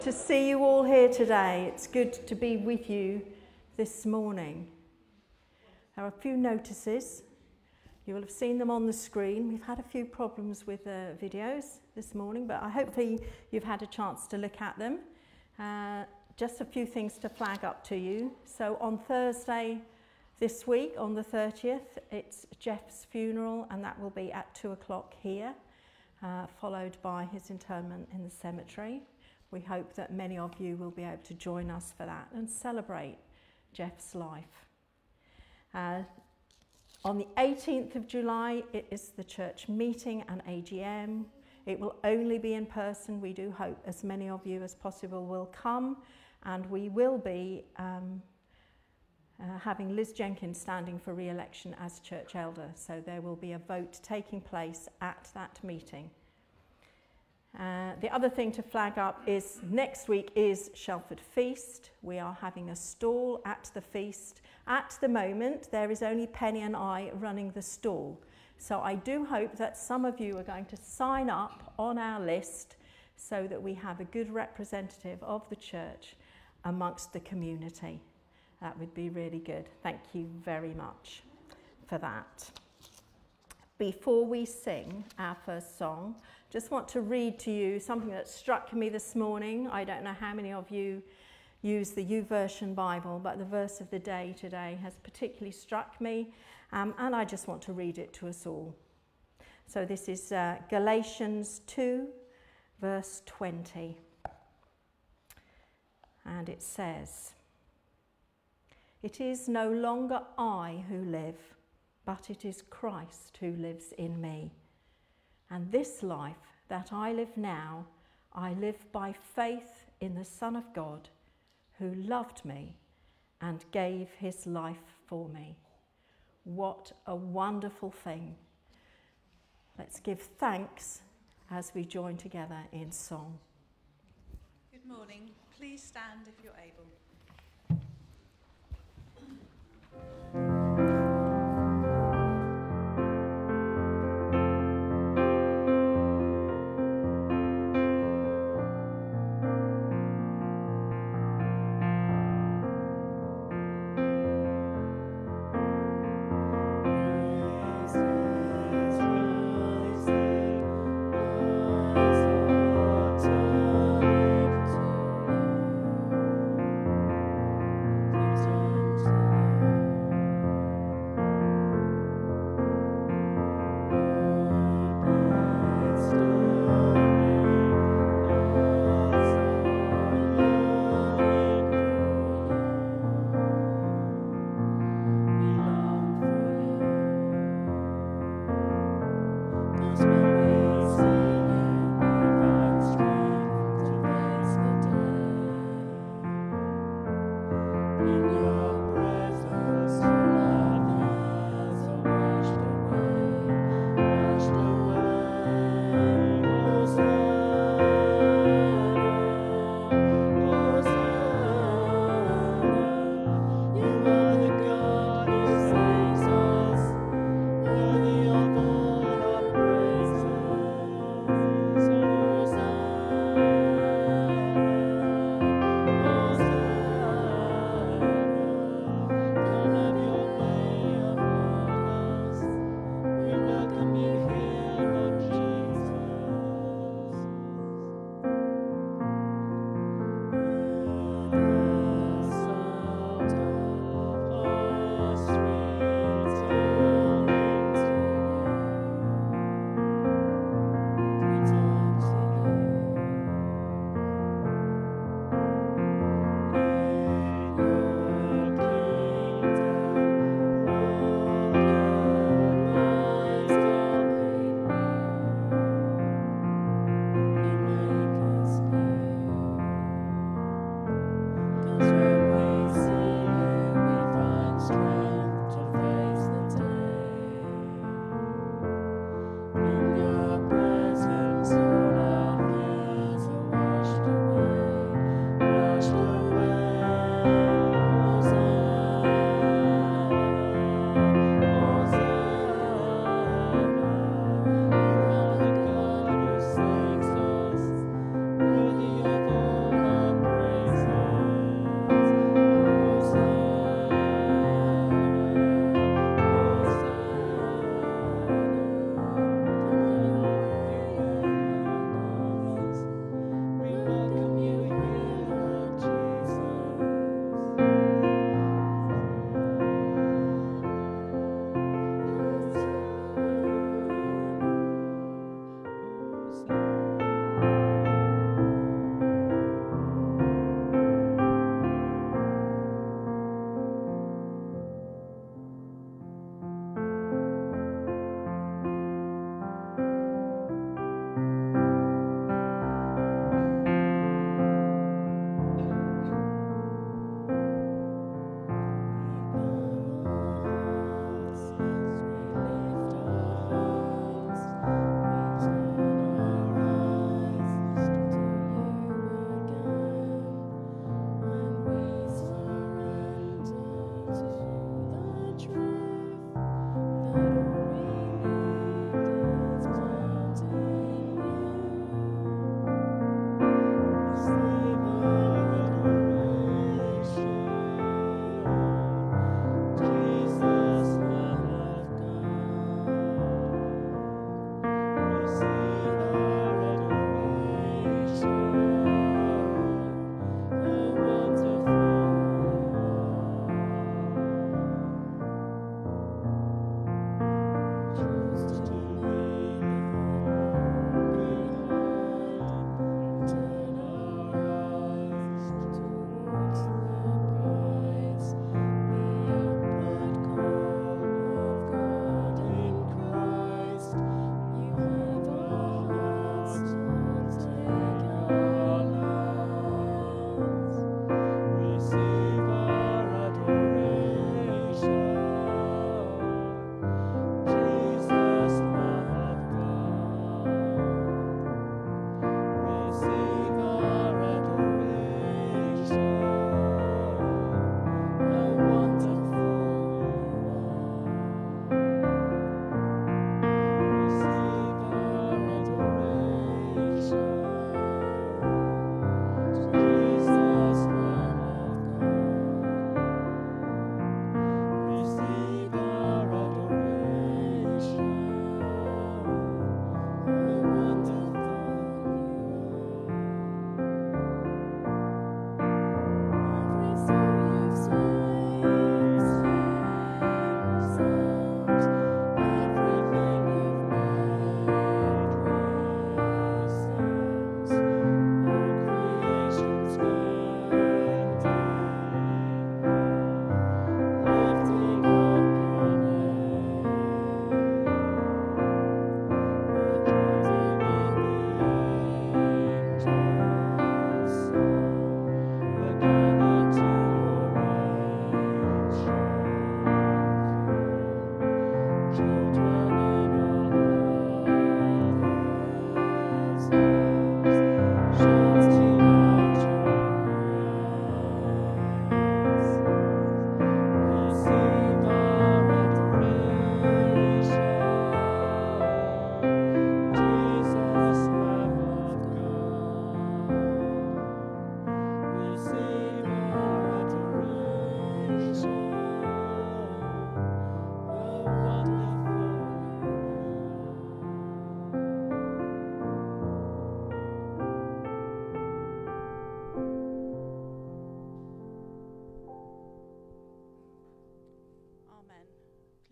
To see you all here today. It's good to be with you this morning. There are a few notices. You will have seen them on the screen. We've had a few problems with the videos this morning, but hopefully you've had a chance to look at them. Just a few things to flag up to you. So on Thursday this week, on the 30th, it's Jeff's funeral, and that will be at 2 o'clock here, followed by his interment in the cemetery. We hope that many of you will be able to join us for that and celebrate Jeff's life. On the 18th of July, it is the church meeting and AGM. It will only be in person. We do hope as many of you as possible will come, and we will be having Liz Jenkins standing for re-election as church elder. So there will be a vote taking place at that meeting. The other thing to flag up is next week is Shelford Feast. We are having a stall at the feast. At the moment, there is only Penny and I running the stall. So I do hope that some of you are going to sign up on our list so that we have a good representative of the church amongst the community. That would be really good. Thank you very much for that. Before we sing our first song, just want to read to you something that struck me this morning. I don't know how many of you use the YouVersion Bible, but the verse of the day today has particularly struck me, and I just want to read it to us all. So this is Galatians 2, verse 20. And it says, "It is no longer I who live, but it is Christ who lives in me. And this life that I live now, I live by faith in the Son of God, who loved me and gave his life for me." What a wonderful thing. Let's give thanks as we join together in song. Good morning. Please stand if you're able.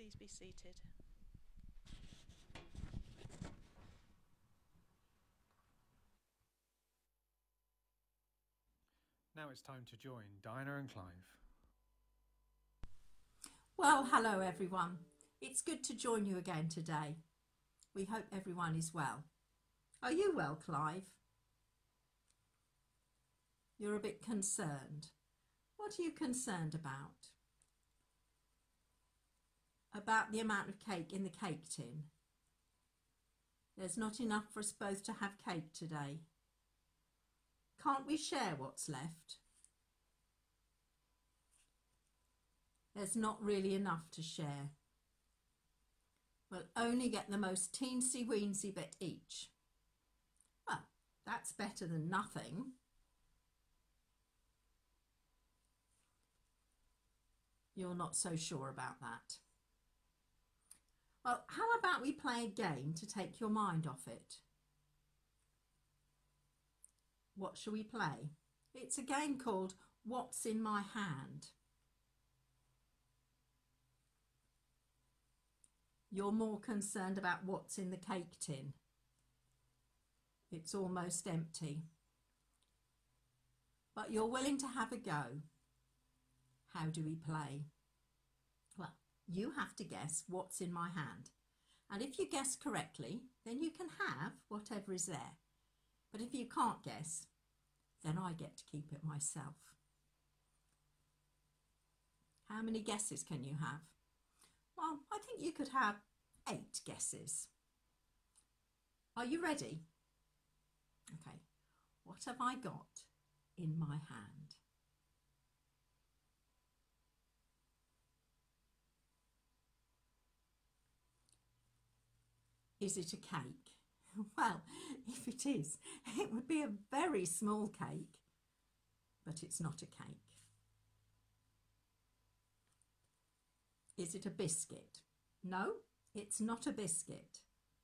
please be seated. Now it's time to join Diana and Clive. Well, hello everyone. It's good to join you again today. We hope everyone is well. Are you well, Clive? You're a bit concerned. What are you concerned about? About the amount of cake in the cake tin. There's not enough for us both to have cake today. Can't we share what's left? There's not really enough to share. We'll only get the most teensy-weensy bit each. Well, that's better than nothing. You're not so sure about that. Well, how about we play a game to take your mind off it? What shall we play? It's a game called What's in My Hand. You're more concerned about what's in the cake tin. It's almost empty. But you're willing to have a go. How do we play? Well, you have to guess what's in my hand. And if you guess correctly, then you can have whatever is there. But if you can't guess, then I get to keep it myself. How many guesses can you have? Well, I think you could have 8 guesses. Are you ready? Okay, what have I got in my hand? Is it a cake? Well, if it is, it would be a very small cake, but it's not a cake. Is it a biscuit? No, it's not a biscuit.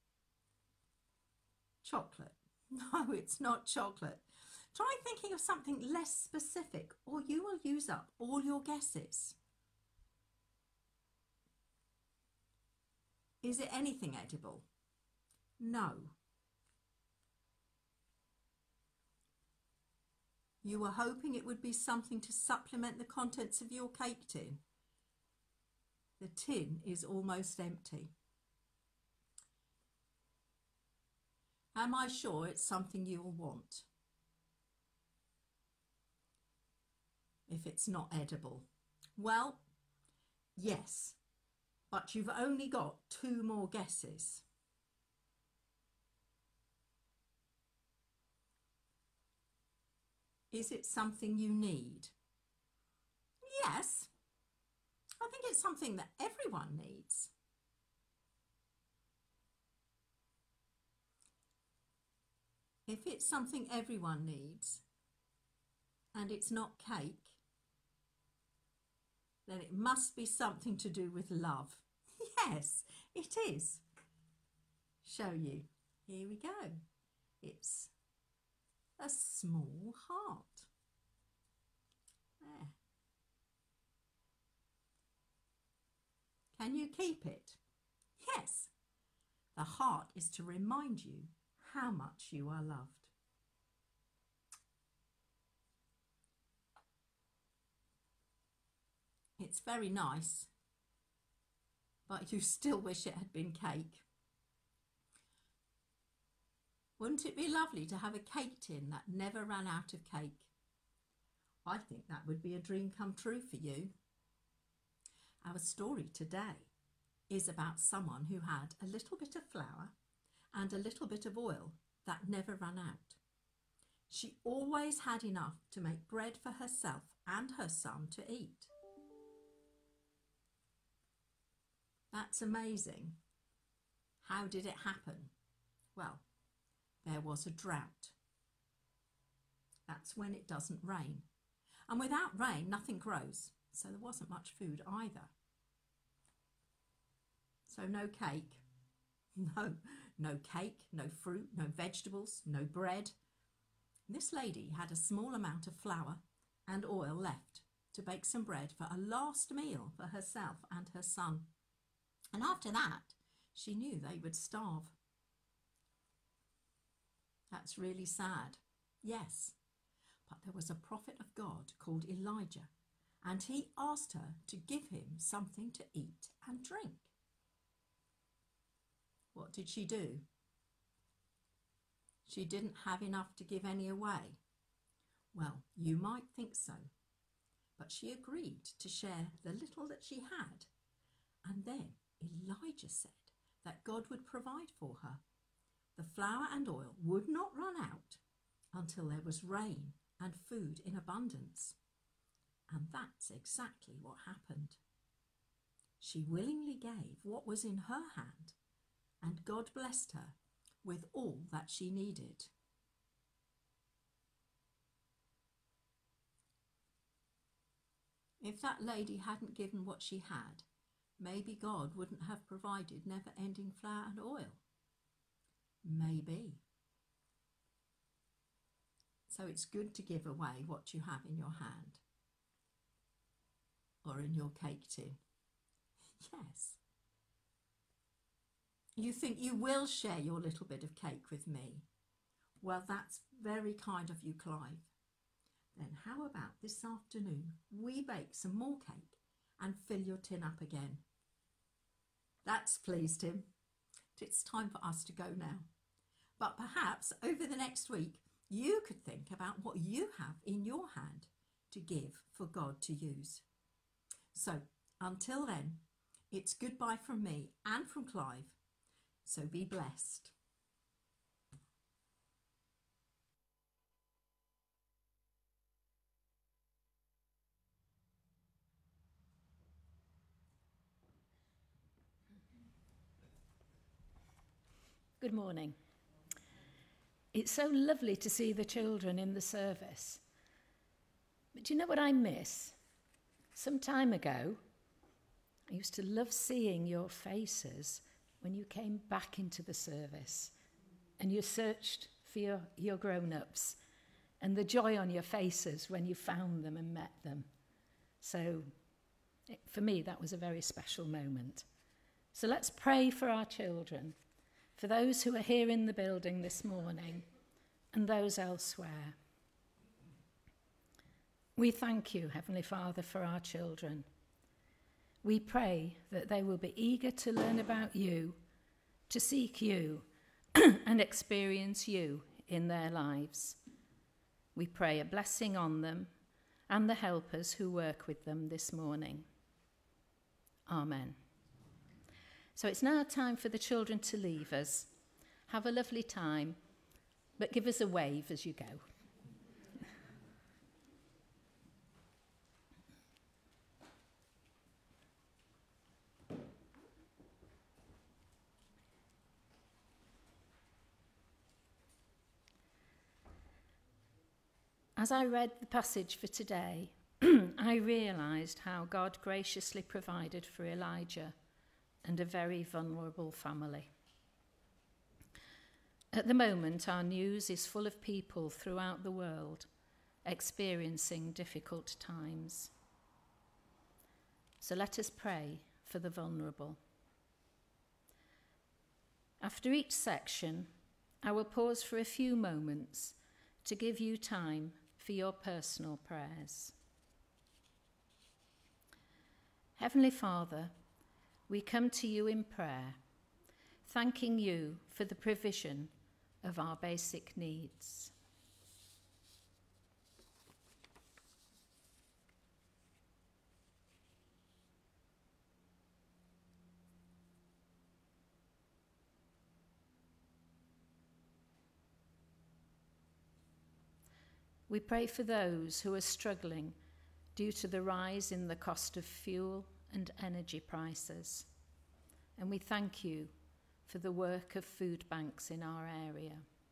Chocolate? No, it's not chocolate. Try thinking of something less specific, or you will use up all your guesses. Is it anything edible? No. You were hoping it would be something to supplement the contents of your cake tin. The tin is almost empty. Am I sure it's something you will want? If it's not edible? Well, yes, but you've only got 2 more guesses. Is it something you need? Yes, I think it's something that everyone needs. If it's something everyone needs and it's not cake, then it must be something to do with love. Yes, it is. Show you. Here we go. It's a small heart. There. Can you keep it? Yes. The heart is to remind you how much you are loved. It's very nice, but you still wish it had been cake. Wouldn't it be lovely to have a cake tin that never ran out of cake? I think that would be a dream come true for you. Our story today is about someone who had a little bit of flour and a little bit of oil that never ran out. She always had enough to make bread for herself and her son to eat. That's amazing. How did it happen? Well, there was a drought. That's when it doesn't rain. And without rain, nothing grows. So there wasn't much food either. So no cake. No cake, no fruit, no vegetables, no bread. This lady had a small amount of flour and oil left to bake some bread for a last meal for herself and her son. And after that, she knew they would starve. That's really sad. Yes, but there was a prophet of God called Elijah, and he asked her to give him something to eat and drink. What did she do? She didn't have enough to give any away. Well, you might think so, but she agreed to share the little that she had. And then Elijah said that God would provide for her. The flour and oil would not run out until there was rain and food in abundance. And that's exactly what happened. She willingly gave what was in her hand, and God blessed her with all that she needed. If that lady hadn't given what she had, maybe God wouldn't have provided never-ending flour and oil. Maybe. So it's good to give away what you have in your hand or in your cake tin. Yes. You think you will share your little bit of cake with me? Well, that's very kind of you, Clive. Then how about this afternoon we bake some more cake and fill your tin up again? That's pleased him. It's time for us to go now. But perhaps over the next week you could think about what you have in your hand to give for God to use. So until then, it's goodbye from me and from Clive. So be blessed. Good morning. It's so lovely to see the children in the service. But do you know what I miss? Some time ago, I used to love seeing your faces when you came back into the service and you searched for your grown-ups, and the joy on your faces when you found them and met them. So for me, that was a very special moment. So let's pray for our children, for those who are here in the building this morning and those elsewhere. We thank you, Heavenly Father, for our children. We pray that they will be eager to learn about you, to seek you, and experience you in their lives. We pray a blessing on them and the helpers who work with them this morning. Amen. So it's now time for the children to leave us. Have a lovely time, but give us a wave as you go. As I read the passage for today, I realised how God graciously provided for Elijah and a very vulnerable family. At the moment, our news is full of people throughout the world experiencing difficult times. So let us pray for the vulnerable. After each section, I will pause for a few moments to give you time for your personal prayers. Heavenly Father, we come to you in prayer, thanking you for the provision of our basic needs. We pray for those who are struggling due to the rise in the cost of fuel and energy prices. And we thank you for the work of food banks in our area.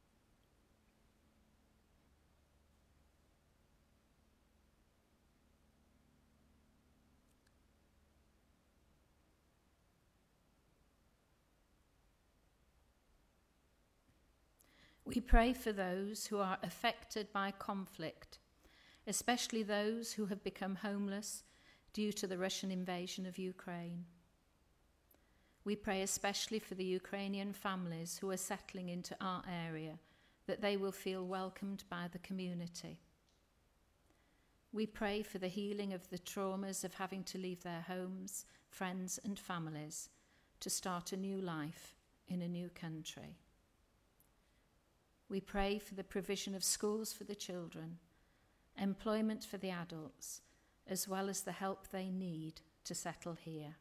We pray for those who are affected by conflict, especially those who have become homeless due to the Russian invasion of Ukraine. We pray especially for the Ukrainian families who are settling into our area, that they will feel welcomed by the community. We pray for the healing of the traumas of having to leave their homes, friends and families to start a new life in a new country. We pray for the provision of schools for the children, employment for the adults, as well as the help they need to settle here.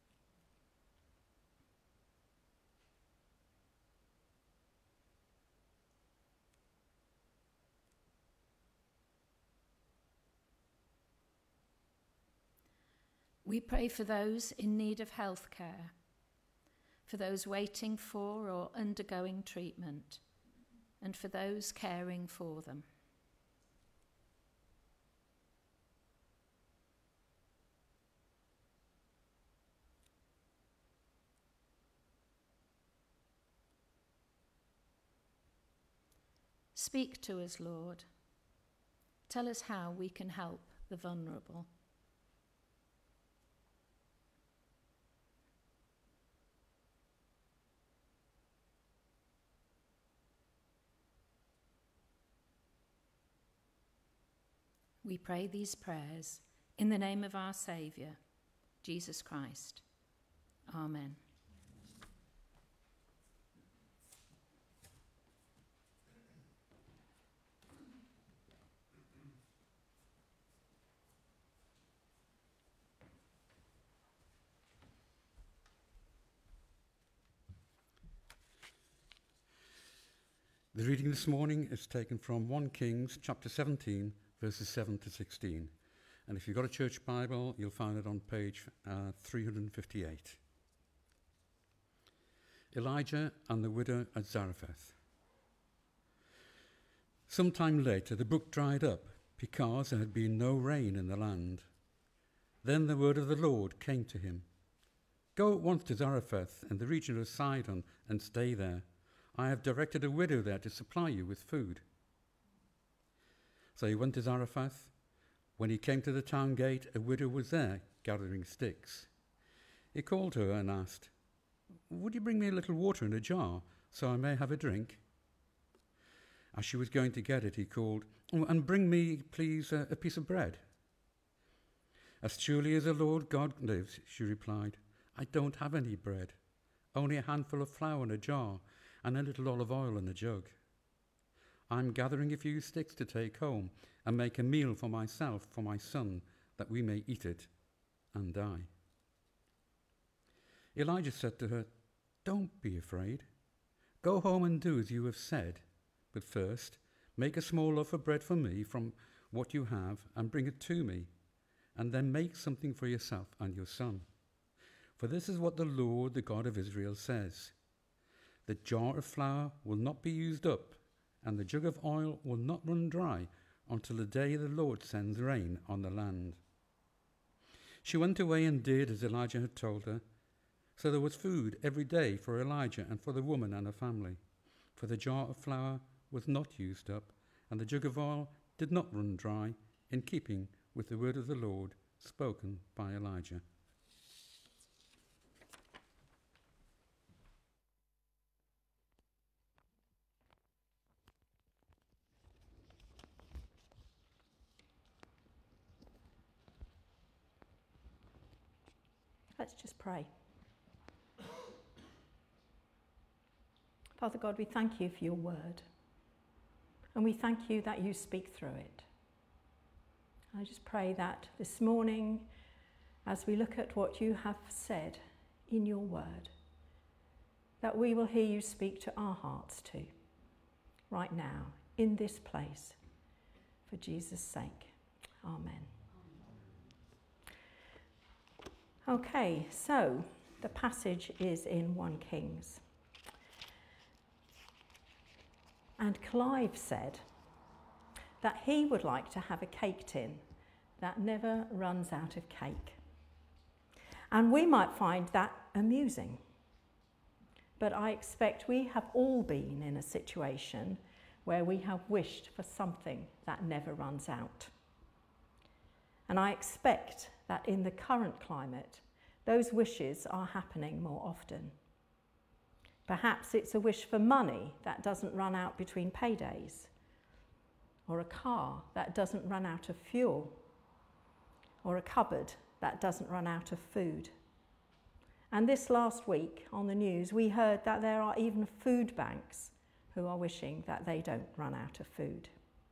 We pray for those in need of health care, for those waiting for or undergoing treatment, and for those caring for them. Speak to us, Lord. Tell us how we can help the vulnerable. We pray these prayers in the name of our Saviour, Jesus Christ. Amen. The reading this morning is taken from 1 Kings chapter 17, verses 7 to 16. And if you've got a church Bible, you'll find it on page 358. Elijah and the widow at Zarephath. Sometime later, the brook dried up because there had been no rain in the land. Then the word of the Lord came to him. Go at once to Zarephath in the region of Sidon and stay there. I have directed a widow there to supply you with food. So he went to Zarephath. When he came to the town gate, a widow was there gathering sticks. He called her and asked, "Would you bring me a little water in a jar so I may have a drink?" As she was going to get it, he called, "And bring me, please, a piece of bread." "As truly as the Lord God lives," she replied, "I don't have any bread, only a handful of flour in a jar and a little olive oil in a jug. I'm gathering a few sticks to take home and make a meal for myself, for my son, that we may eat it and die." Elijah said to her, "Don't be afraid. Go home and do as you have said. But first, make a small loaf of bread for me from what you have and bring it to me. And then make something for yourself and your son. For this is what the Lord, the God of Israel, says. The jar of flour will not be used up, and the jug of oil will not run dry until the day the Lord sends rain on the land." She went away and did as Elijah had told her. So there was food every day for Elijah and for the woman and her family. For the jar of flour was not used up, and the jug of oil did not run dry, in keeping with the word of the Lord spoken by Elijah. Let's just pray. Father God, we thank you for your word. And we thank you that you speak through it. I just pray that this morning, as we look at what you have said in your word, that we will hear you speak to our hearts too, right now, in this place, for Jesus' sake. Amen. Okay, so the passage is in 1 Kings. And Clive said that he would like to have a cake tin that never runs out of cake. And we might find that amusing. But I expect we have all been in a situation where we have wished for something that never runs out. And I expect that in the current climate, those wishes are happening more often. Perhaps it's a wish for money that doesn't run out between paydays, or a car that doesn't run out of fuel, or a cupboard that doesn't run out of food. And this last week on the news, we heard that there are even food banks who are wishing that they don't run out of food.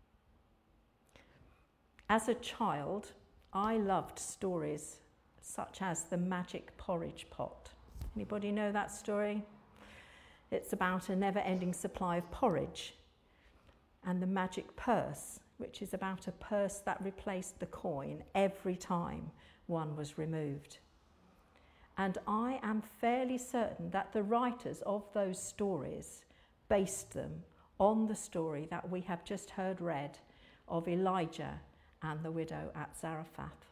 As a child, I loved stories such as the magic porridge pot. Anybody know that story? It's about a never-ending supply of porridge, and the magic purse, which is about a purse that replaced the coin every time one was removed. And I am fairly certain that the writers of those stories based them on the story that we have just heard read of Elijah and the widow at Zarephath.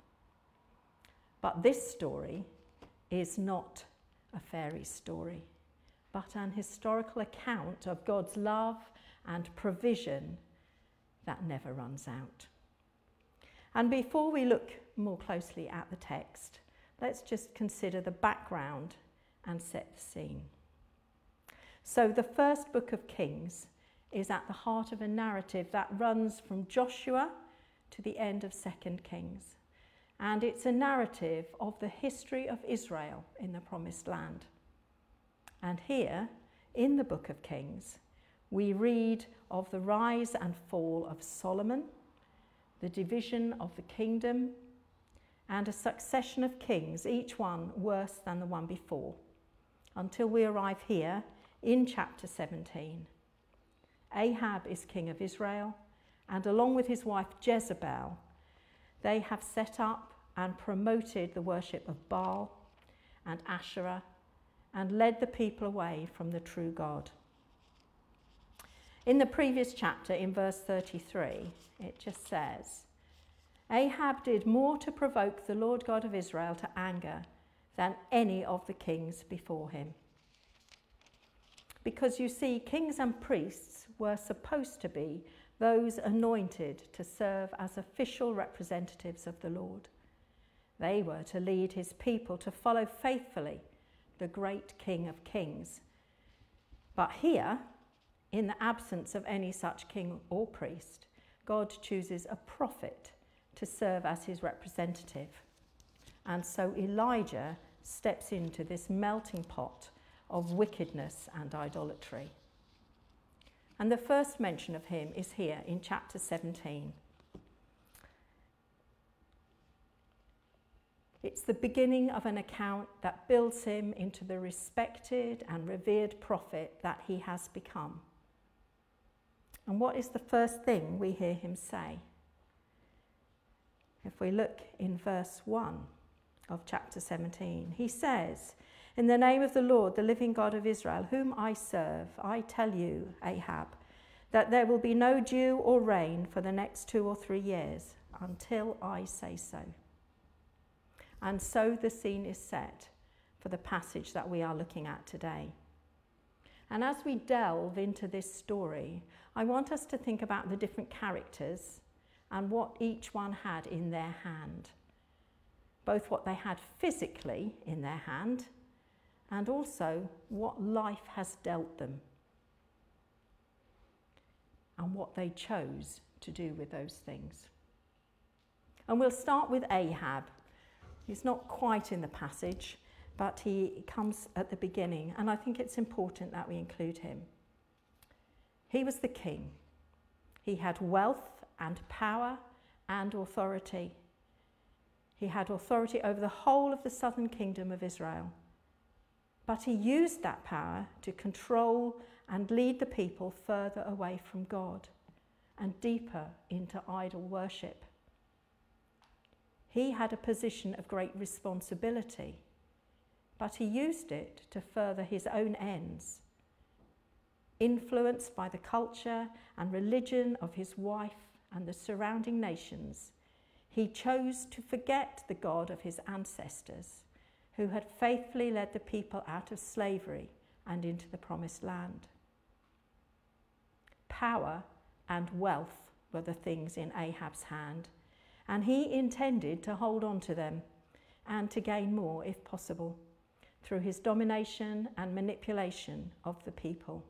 But this story is not a fairy story, but an historical account of God's love and provision that never runs out. And before we look more closely at the text, let's just consider the background and set the scene. So the first book of Kings is at the heart of a narrative that runs from Joshua to the end of 2 Kings. And it's a narrative of the history of Israel in the Promised Land. And here, in the book of Kings, we read of the rise and fall of Solomon, the division of the kingdom, and a succession of kings, each one worse than the one before, until we arrive here in chapter 17. Ahab is king of Israel, and along with his wife Jezebel, they have set up and promoted the worship of Baal and Asherah and led the people away from the true God. In the previous chapter, in verse 33, it just says, Ahab did more to provoke the Lord God of Israel to anger than any of the kings before him. Because you see, kings and priests were supposed to be those anointed to serve as official representatives of the Lord. They were to lead his people to follow faithfully the great King of Kings. But here, in the absence of any such king or priest, God chooses a prophet to serve as his representative. And so Elijah steps into this melting pot of wickedness and idolatry. And the first mention of him is here in chapter 17. It's the beginning of an account that builds him into the respected and revered prophet that he has become. And what is the first thing we hear him say? If we look in verse 1 of chapter 17, he says, "In the name of the Lord, the living God of Israel, whom I serve, I tell you, Ahab, that there will be no dew or rain for the next 2 or 3 years until I say so." And so the scene is set for the passage that we are looking at today. And as we delve into this story, I want us to think about the different characters and what each one had in their hand. Both what they had physically in their hand and also what life has dealt them and what they chose to do with those things. And we'll start with Ahab. He's not quite in the passage, but he comes at the beginning, and I think it's important that we include him. He was the king. He had wealth and power and authority. He had authority over the whole of the southern kingdom of Israel. But he used that power to control and lead the people further away from God and deeper into idol worship. He had a position of great responsibility, but he used it to further his own ends. Influenced by the culture and religion of his wife and the surrounding nations, he chose to forget the God of his ancestors, who had faithfully led the people out of slavery and into the promised land. Power and wealth were the things in Ahab's hand, and he intended to hold on to them and to gain more if possible, through his domination and manipulation of the people.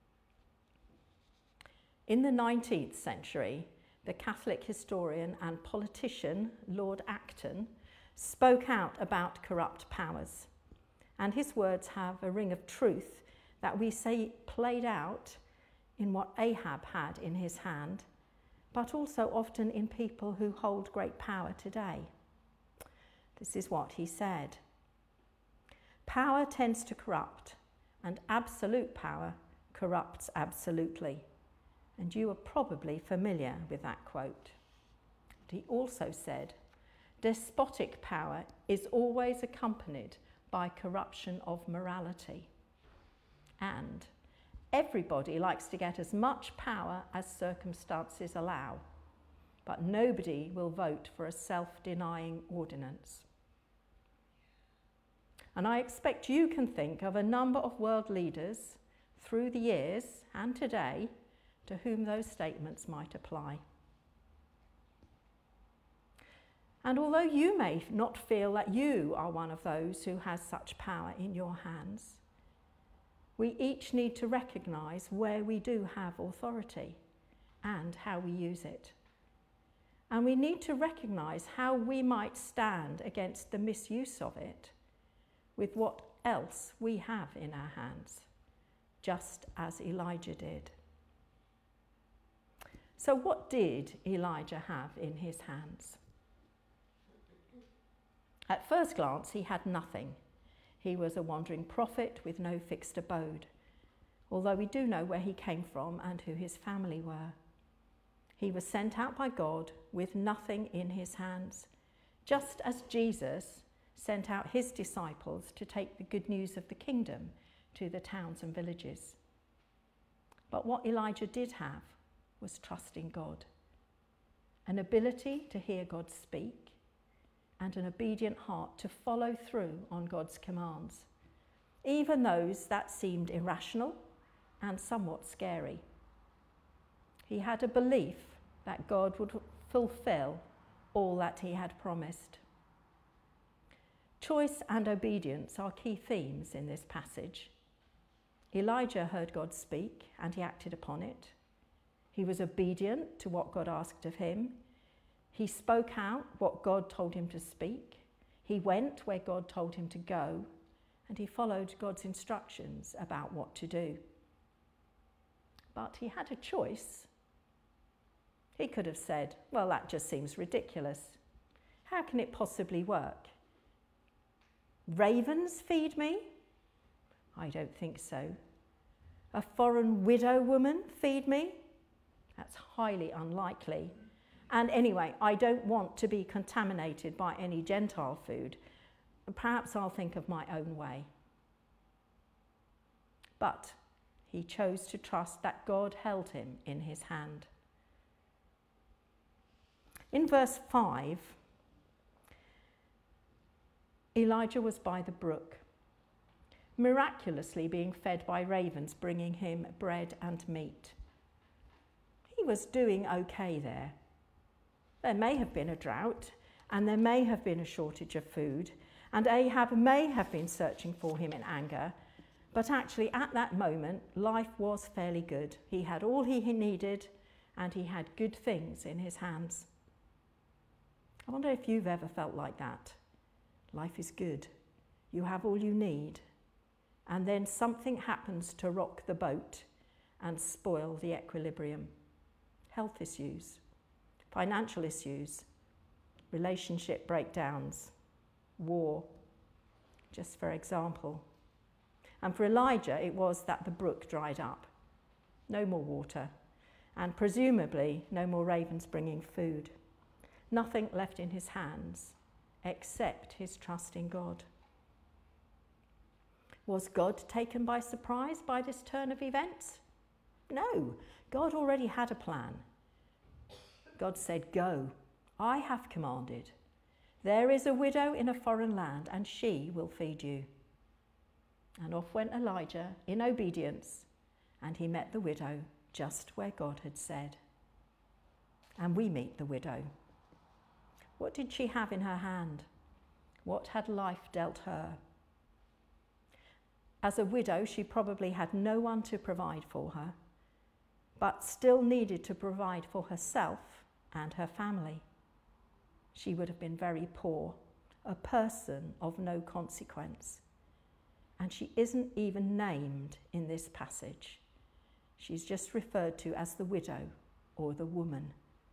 In the 19th century, the Catholic historian and politician Lord Acton spoke out about corrupt powers, and his words have a ring of truth that we say played out in what Ahab had in his hand, but also often in people who hold great power today. This is what he said: "Power tends to corrupt, and absolute power corrupts absolutely." And you are probably familiar with that quote. But he also said, "Despotic power is always accompanied by corruption of morality." And everybody likes to get as much power as circumstances allow, but nobody will vote for a self-denying ordinance. And I expect you can think of a number of world leaders through the years and today to whom those statements might apply. And although you may not feel that you are one of those who has such power in your hands, we each need to recognise where we do have authority and how we use it. And we need to recognise how we might stand against the misuse of it with what else we have in our hands, just as Elijah did. So what did Elijah have in his hands? At first glance, he had nothing. He was a wandering prophet with no fixed abode, although we do know where he came from and who his family were. He was sent out by God with nothing in his hands, just as Jesus sent out his disciples to take the good news of the kingdom to the towns and villages. But what Elijah did have was trust in God, an ability to hear God speak, and an obedient heart to follow through on God's commands, even those that seemed irrational and somewhat scary. He had a belief that God would fulfill all that he had promised. Choice and obedience are key themes in this passage. Elijah heard God speak and he acted upon it. He was obedient to what God asked of him. He spoke out what God told him to speak. He went where God told him to go, and he followed God's instructions about what to do. But he had a choice. He could have said, well, that just seems ridiculous. How can it possibly work? Ravens feed me? I don't think so. A foreign widow woman feed me? That's highly unlikely. And anyway, I don't want to be contaminated by any Gentile food. Perhaps I'll think of my own way. But he chose to trust that God held him in his hand. In verse 5, Elijah was by the brook, miraculously being fed by ravens, bringing him bread and meat. He was doing okay there. There may have been a drought, and there may have been a shortage of food, and Ahab may have been searching for him in anger, but actually at that moment, life was fairly good. He had all he needed, and he had good things in his hands. I wonder if you've ever felt like that. Life is good. You have all you need, and then something happens to rock the boat and spoil the equilibrium. Health issues, financial issues, relationship breakdowns, war, just for example. And for Elijah, it was that the brook dried up. No more water, and presumably no more ravens bringing food. Nothing left in his hands except his trust in God. Was God taken by surprise by this turn of events? No, God already had a plan. God said, "Go, I have commanded. There is a widow in a foreign land, and she will feed you." And off went Elijah in obedience, and he met the widow just where God had said. And we meet the widow. What did she have in her hand? What had life dealt her? As a widow, she probably had no one to provide for her, but still needed to provide for herself and her family. She would have been very poor, a person of no consequence. And she isn't even named in this passage. She's just referred to as the widow or the woman.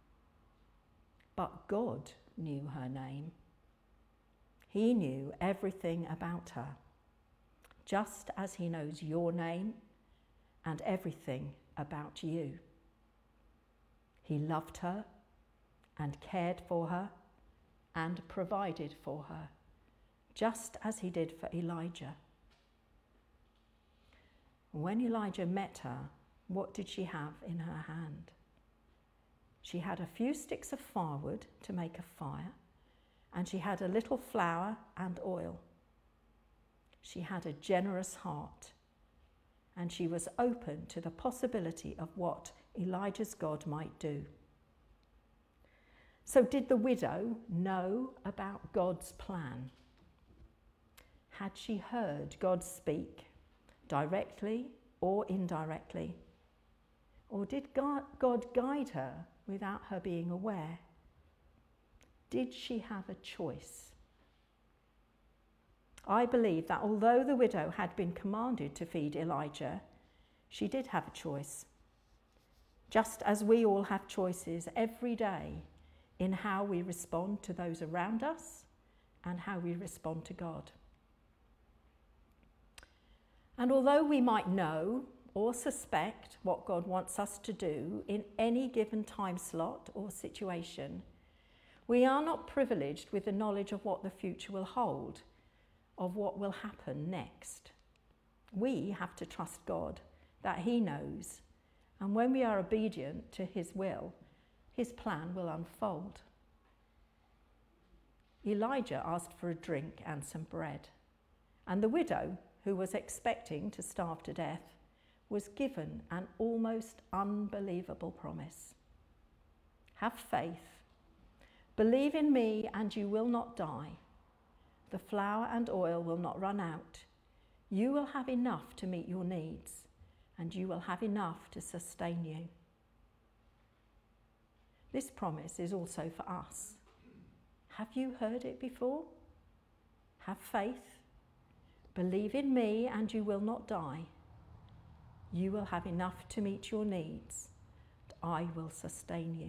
But God knew her name. He knew everything about her, just as he knows your name and everything about you. He loved her and cared for her and provided for her, just as he did for Elijah. When Elijah met her, what did she have in her hand? She had a few sticks of firewood to make a fire, and she had a little flour and oil. She had a generous heart, and she was open to the possibility of what Elijah's God might do. So did the widow know about God's plan? Had she heard God speak, directly or indirectly? Or did God guide her without her being aware? Did she have a choice? I believe that although the widow had been commanded to feed Elijah, she did have a choice. Just as we all have choices every day in how we respond to those around us and how we respond to God. And although we might know or suspect what God wants us to do in any given time slot or situation, we are not privileged with the knowledge of what the future will hold, of what will happen next. We have to trust God that he knows, and when we are obedient to his will, his plan will unfold. Elijah asked for a drink and some bread, and the widow, who was expecting to starve to death, was given an almost unbelievable promise. Have faith. Believe in me and you will not die. The flour and oil will not run out. You will have enough to meet your needs, and you will have enough to sustain you. This promise is also for us. Have you heard it before? Have faith. Believe in me and you will not die. You will have enough to meet your needs, and I will sustain you.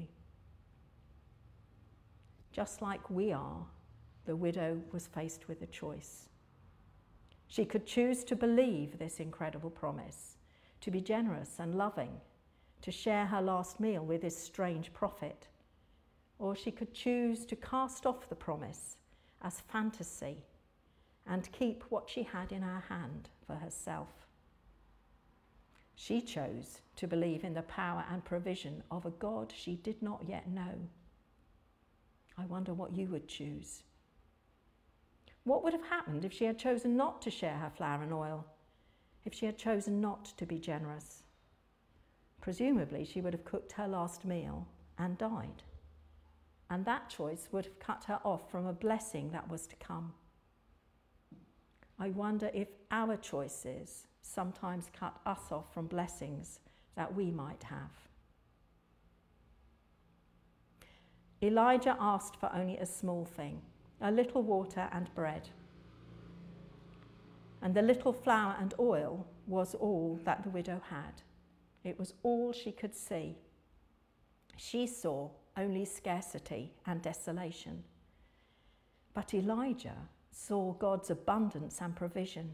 Just like we are, the widow was faced with a choice. She could choose to believe this incredible promise, to be generous and loving, to share her last meal with this strange prophet, or she could choose to cast off the promise as fantasy and keep what she had in her hand for herself. She chose to believe in the power and provision of a God she did not yet know. I wonder what you would choose. What would have happened if she had chosen not to share her flour and oil? If she had chosen not to be generous? Presumably, she would have cooked her last meal and died. And that choice would have cut her off from a blessing that was to come. I wonder if our choices sometimes cut us off from blessings that we might have. Elijah asked for only a small thing, a little water and bread. And the little flour and oil was all that the widow had. It was all she could see. She saw only scarcity and desolation. But Elijah saw God's abundance and provision.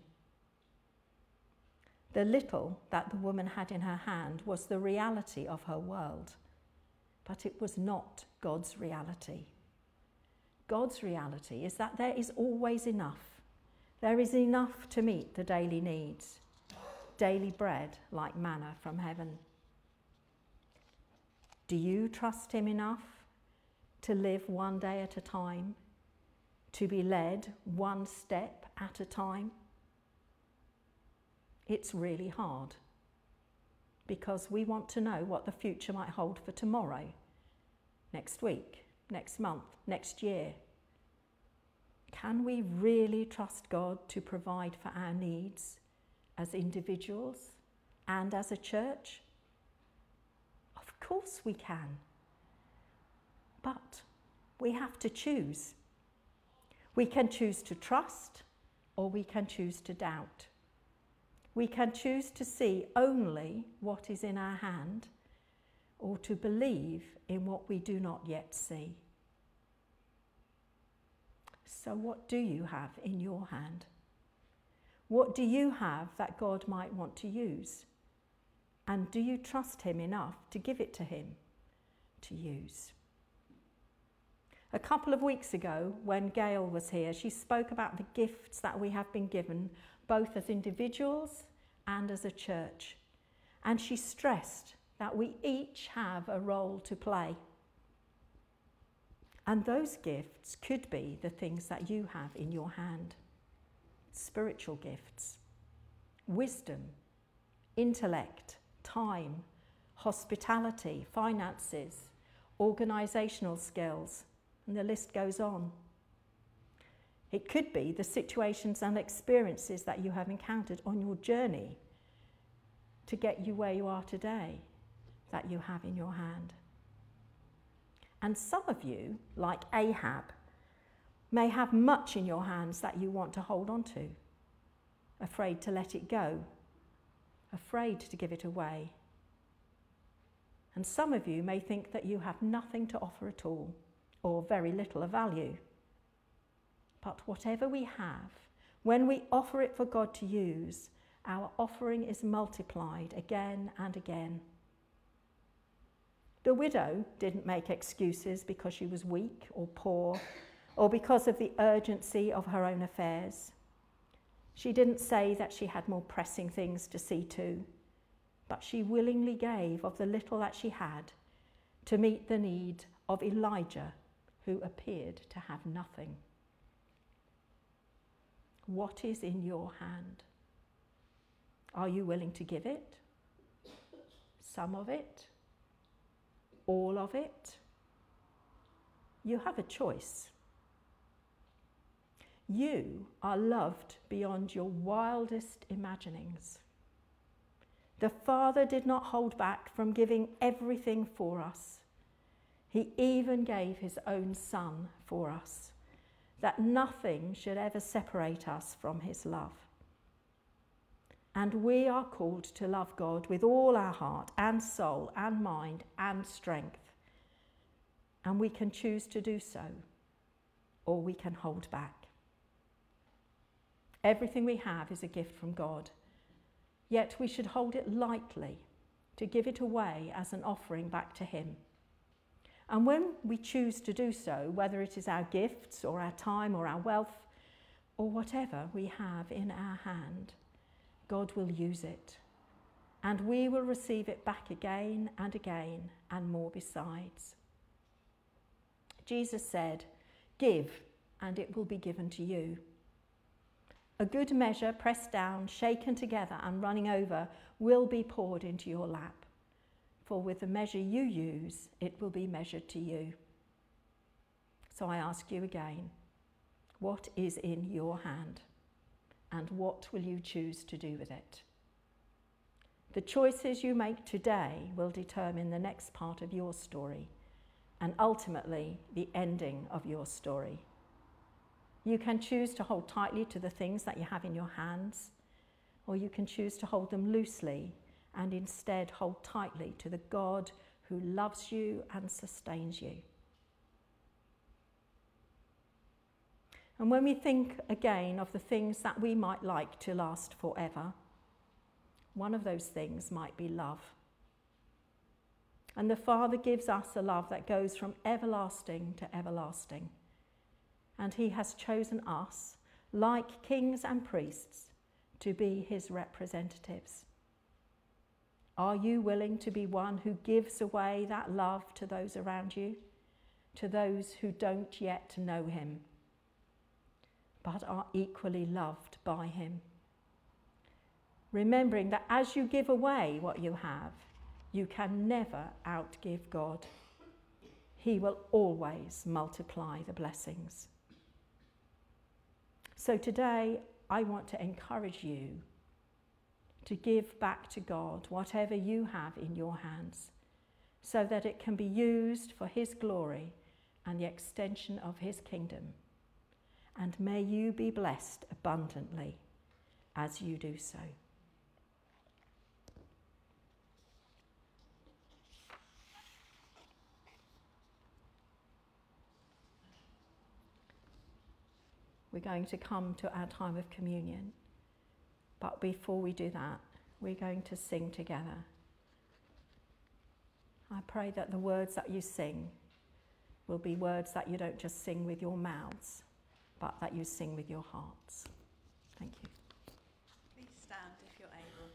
The little that the woman had in her hand was the reality of her world, but it was not God's reality. God's reality is that there is always enough. There is enough to meet the daily needs, daily bread like manna from heaven. Do you trust him enough to live one day at a time, to be led one step at a time? It's really hard because we want to know what the future might hold for tomorrow, next week, next month, next year. Can we really trust God to provide for our needs as individuals and as a church? Of course we can. But we have to choose. We can choose to trust, or we can choose to doubt. We can choose to see only what is in our hand, or to believe in what we do not yet see. So what do you have in your hand? What do you have that God might want to use? And do you trust him enough to give it to him to use? A couple of weeks ago, when Gail was here, she spoke about the gifts that we have been given, both as individuals and as a church. And she stressed that we each have a role to play. And those gifts could be the things that you have in your hand. Spiritual gifts, wisdom, intellect, time, hospitality, finances, organisational skills, and the list goes on. It could be the situations and experiences that you have encountered on your journey to get you where you are today that you have in your hand. And some of you, like Ahab, may have much in your hands that you want to hold on to, afraid to let it go, afraid to give it away. And some of you may think that you have nothing to offer at all, or very little of value. But whatever we have, when we offer it for God to use, our offering is multiplied again and again. The widow didn't make excuses because she was weak or poor, or because of the urgency of her own affairs. She didn't say that she had more pressing things to see to, but she willingly gave of the little that she had to meet the need of Elijah, who appeared to have nothing. What is in your hand? Are you willing to give it? Some of it? All of it? You have a choice. You are loved beyond your wildest imaginings. The Father did not hold back from giving everything for us. He even gave his own Son for us, that nothing should ever separate us from his love. And we are called to love God with all our heart and soul and mind and strength. And we can choose to do so, or we can hold back. Everything we have is a gift from God, yet we should hold it lightly, to give it away as an offering back to him. And when we choose to do so, whether it is our gifts or our time or our wealth or whatever we have in our hand, God will use it, and we will receive it back again and more besides. Jesus said, "Give, and it will be given to you." A good measure, pressed down, shaken together, and running over, will be poured into your lap. For with the measure you use, it will be measured to you. So I ask you again, what is in your hand? And what will you choose to do with it? The choices you make today will determine the next part of your story, and ultimately the ending of your story. You can choose to hold tightly to the things that you have in your hands, or you can choose to hold them loosely and instead hold tightly to the God who loves you and sustains you. And when we think again of the things that we might like to last forever, one of those things might be love. And the Father gives us a love that goes from everlasting to everlasting. And he has chosen us, like kings and priests, to be his representatives. Are you willing to be one who gives away that love to those around you, to those who don't yet know him, but are equally loved by him? Remembering that as you give away what you have, you can never outgive God. He will always multiply the blessings. So today, I want to encourage you to give back to God whatever you have in your hands, so that it can be used for his glory and the extension of his kingdom. And may you be blessed abundantly as you do so. We're going to come to our time of communion. But before we do that, we're going to sing together. I pray that the words that you sing will be words that you don't just sing with your mouths, but that you sing with your hearts. Thank you. Please stand if you're able.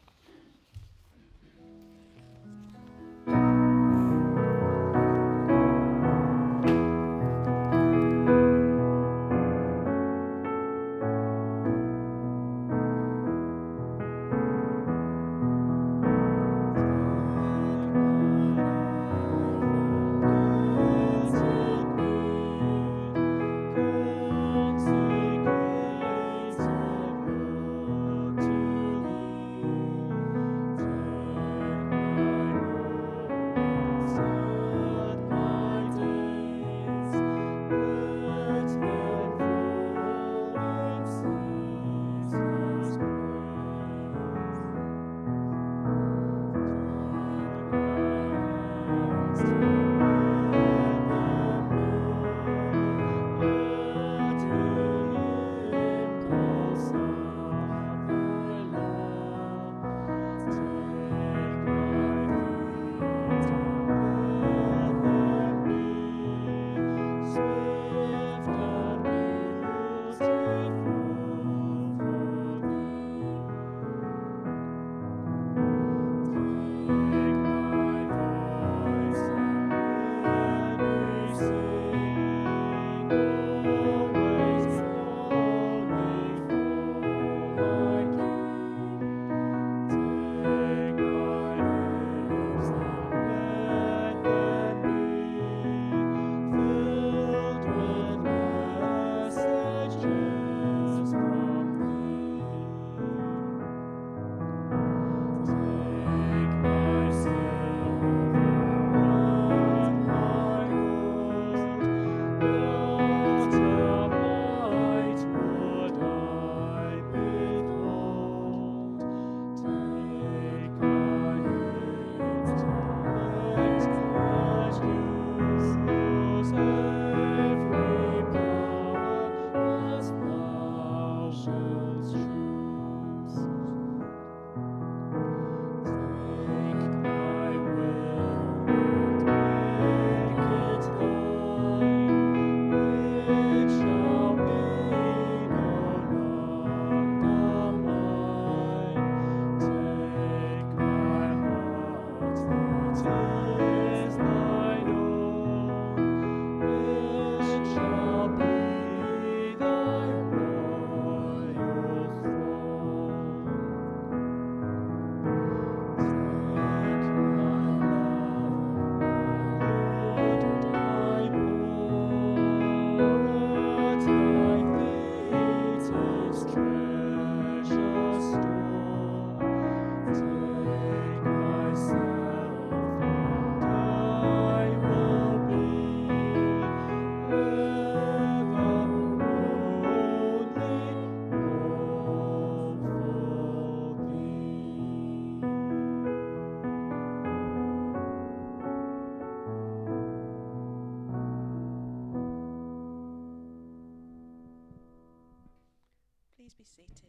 Please be seated.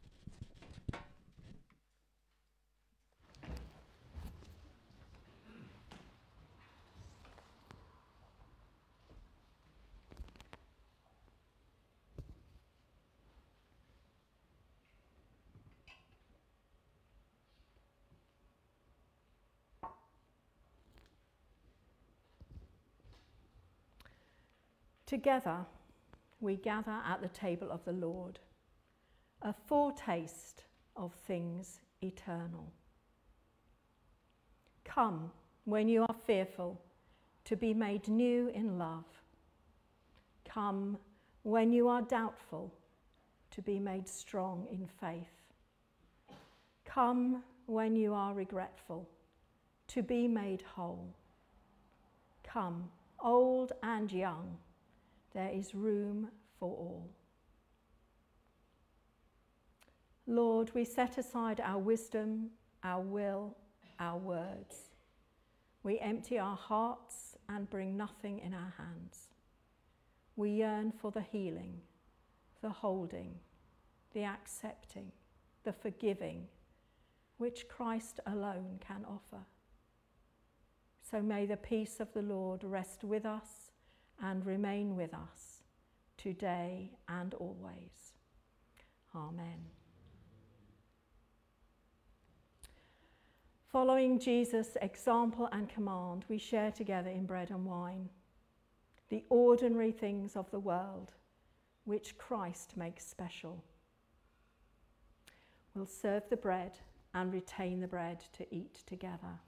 Together, we gather at the table of the Lord, a foretaste of things eternal. Come when you are fearful to be made new in love. Come when you are doubtful to be made strong in faith. Come when you are regretful, to be made whole. Come, old and young, there is room for all. Lord, we set aside our wisdom, our will, our words. We empty our hearts and bring nothing in our hands. We yearn for the healing, the holding, the accepting, the forgiving, which Christ alone can offer. So may the peace of the Lord rest with us and remain with us today and always. Amen. Following Jesus' example and command, we share together in bread and wine the ordinary things of the world which Christ makes special. We'll serve the bread and retain the bread to eat together.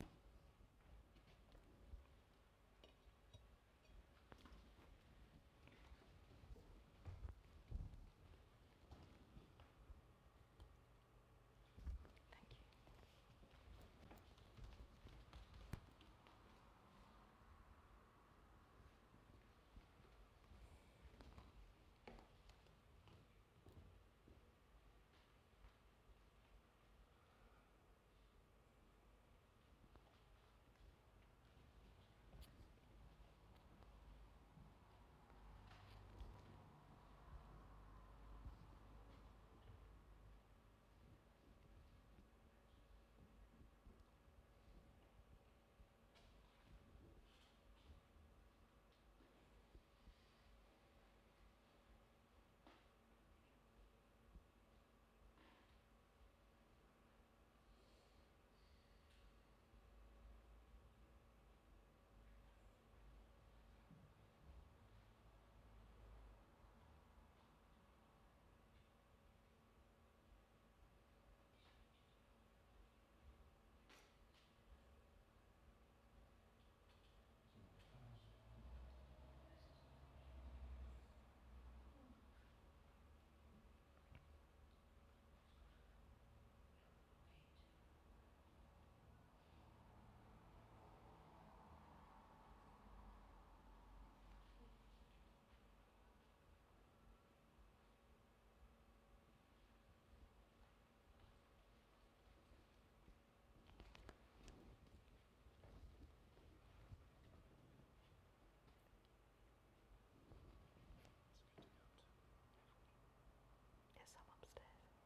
Yes, I'm upstairs.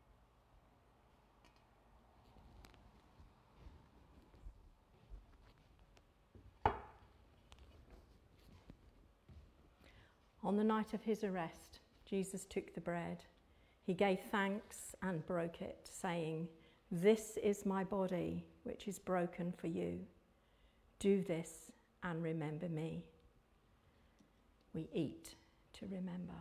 On the night of his arrest, Jesus took the bread. He gave thanks and broke it, saying, "This is my body, which is broken for you. Do this and remember me." We eat to remember.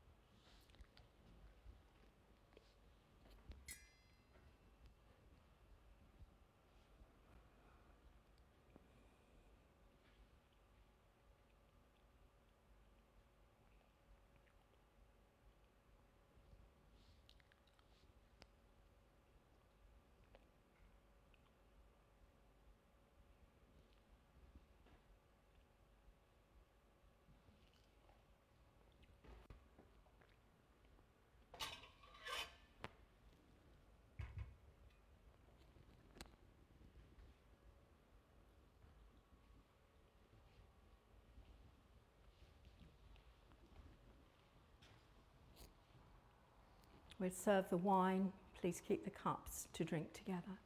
We'll serve the wine. Please keep the cups to drink together.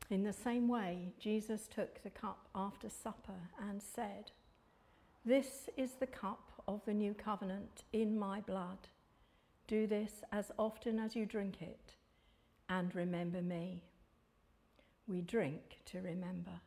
In the same way, Jesus took the cup after supper and said, "This is the cup of the new covenant in my blood. Do this as often as you drink it, and remember me." We drink to remember.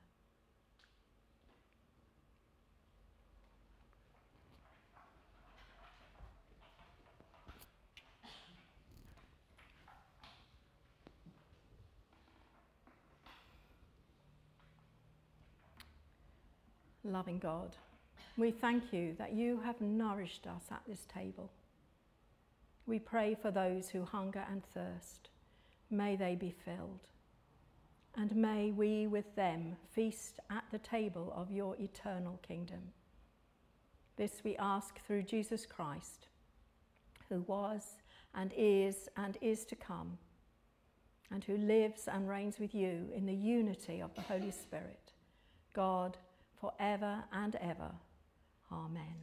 Loving God, we thank you that you have nourished us at this table. We pray for those who hunger and thirst. May they be filled. And may we with them feast at the table of your eternal kingdom. This we ask through Jesus Christ, who was and is to come, and who lives and reigns with you in the unity of the Holy Spirit, God, forever and ever. Amen.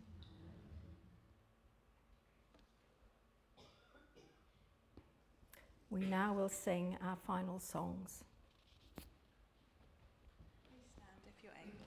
We now will sing our final songs. Please stand if you're able.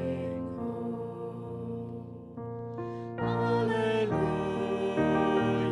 Alleluia.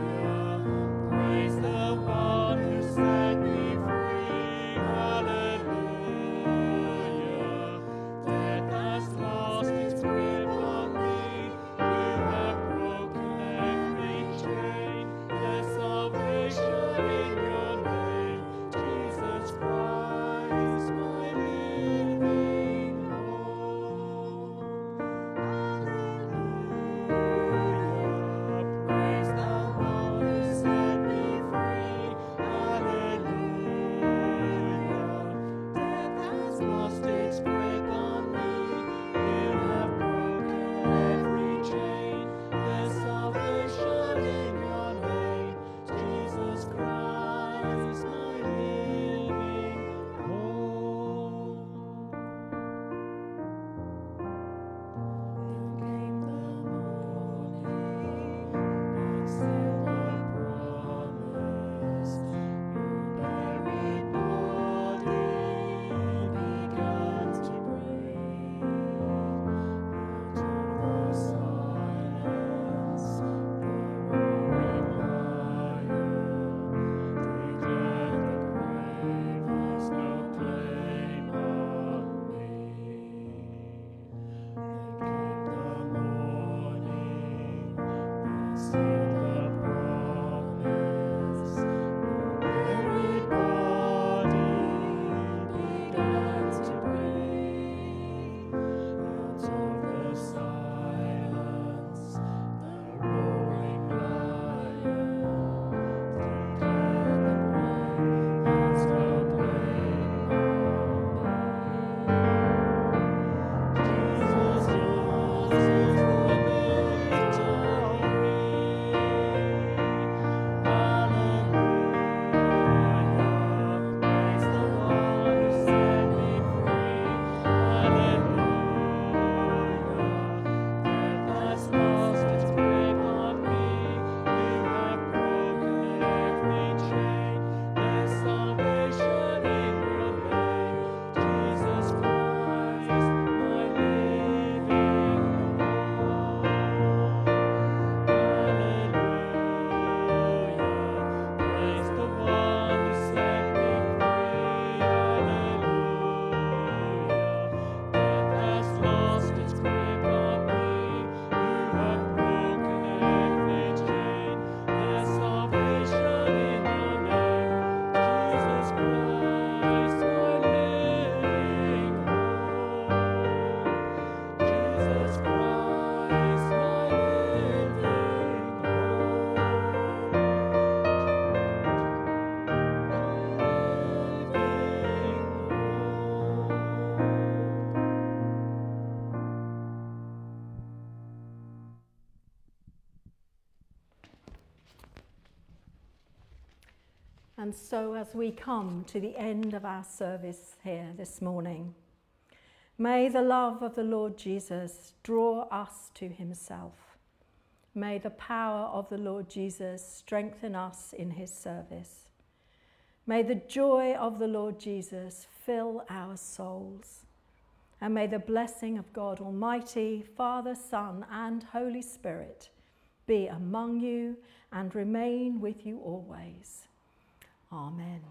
And so as we come to the end of our service here this morning, may the love of the Lord Jesus draw us to himself. May the power of the Lord Jesus strengthen us in his service. May the joy of the Lord Jesus fill our souls. And may the blessing of God Almighty, Father, Son, and Holy Spirit be among you and remain with you always. Amen.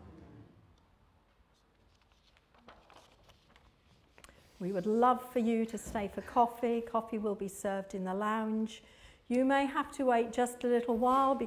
We would love for you to stay for coffee. Coffee will be served in the lounge. You may have to wait just a little while